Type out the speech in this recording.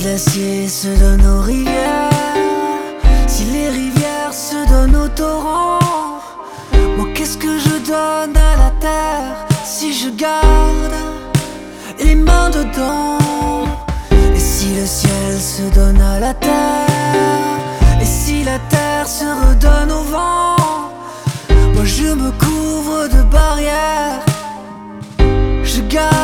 glaciers se donnent aux rivières, si les rivières se donnent aux torrents, moi qu'est-ce que je donne à la terre si je garde les mains dedans? Et si le ciel se donne à la terre, et si la terre se redonne au vent, moi je me couvre de barrières, je garde